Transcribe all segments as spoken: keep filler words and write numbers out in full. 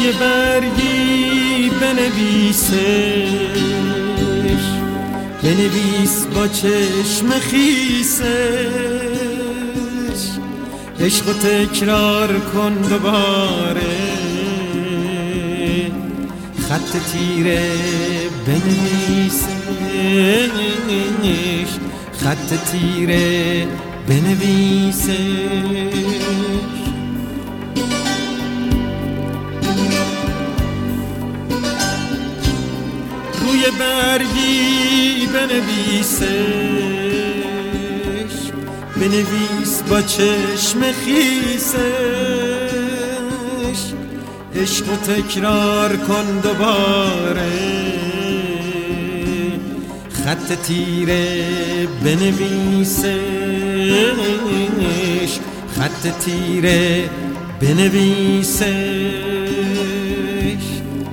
روی برگی بنویسش، بنویس با چشم خیسش، عشق و تکرار کن دوباره، خط تیره بنویسش، خط تیره بنویسش. روی برگی بنویسش، بنویس با چشم خیسش، عشق و تکرار کن دوباره، خط تیره بنویسش، خط تیره بنویسش.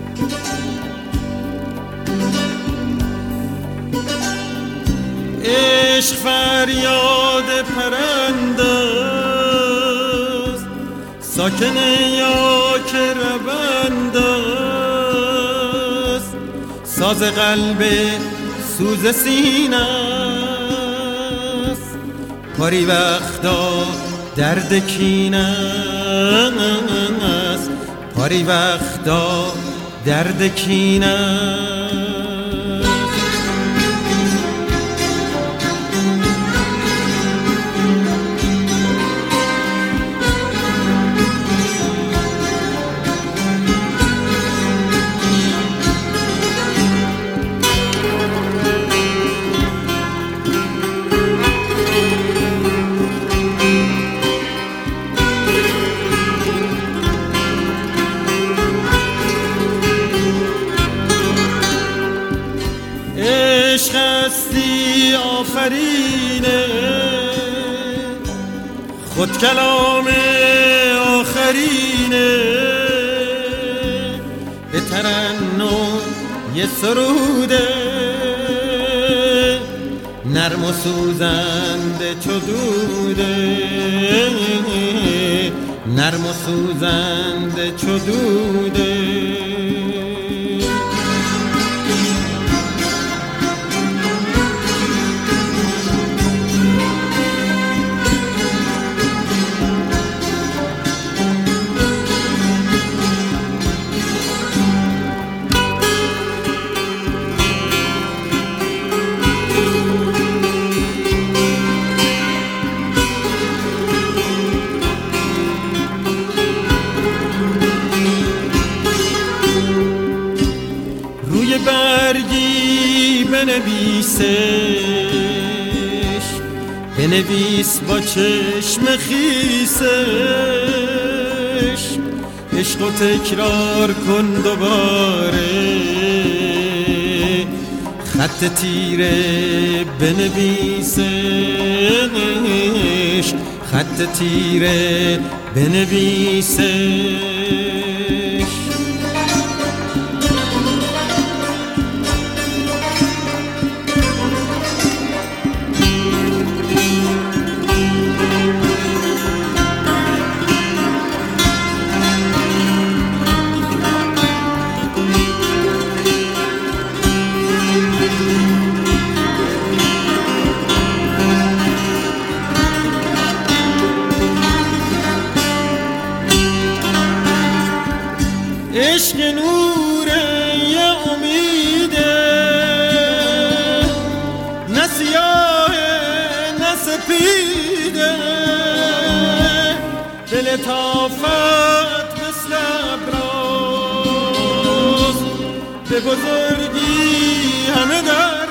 عشق فریاد پرنده است، ساکن یا که رونده است، ساز قلب سوز سینه است، پاری وقتا درد کینه است، پاری وقتا درد کینه است. عشق هستی آفرینه، خود کلام آخرینه، به ترنم یه سروده، نرم و سوزنده چو دوده، نرم و سوزنده چو دوده. روی برگی بنویسش، بنویس با چشم خیسش، عشق و تکرار کن دوباره، خط تیره بنویسش، خط تیره بنویسش. عشق نوره یه امیده، نه سیاه نه سپیده، به لطافت مثل ابراز، به بزرگی همه دریا.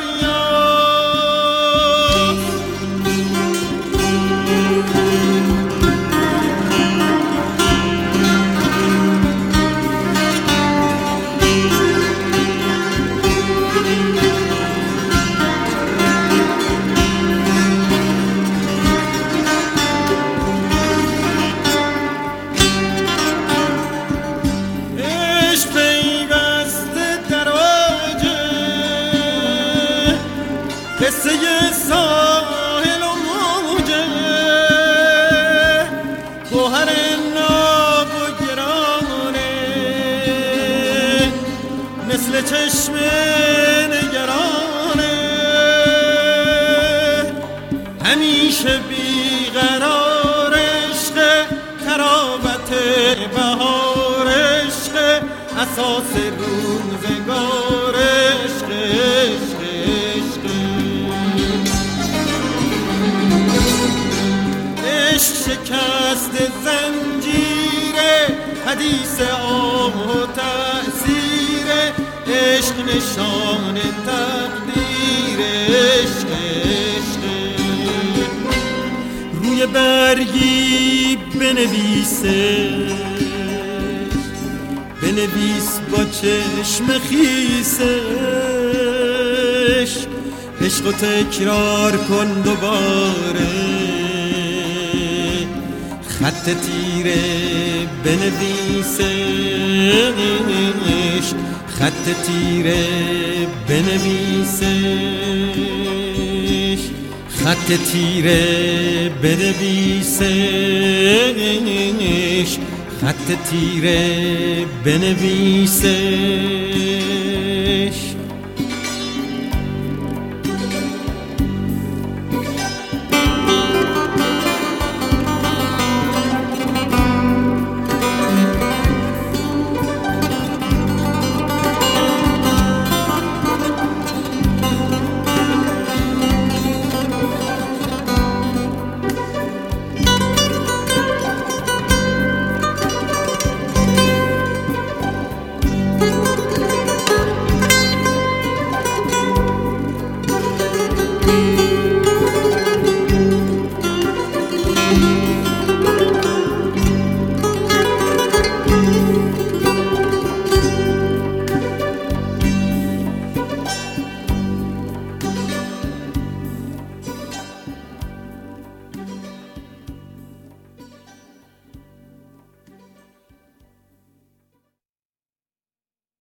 قصه ساحل و موجه، گوهر ناب و گرانه، چشم نگرانه، همیشه بیقرار عشق، تراوت بهار عشق، اساس روزگار عشق عشق عشق عشق شکست زنجیره، حدیث آه و تأثیر عشق، نشان تقدیر عشق عشق روی برگی بنویسه، بنویس با چشم خیسش، عشق و تکرار کن دوباره، خط تیره بنویسش، خط تیره بنویسش، خط تیره بنویسش، خط تیره بنویسش. Thank you.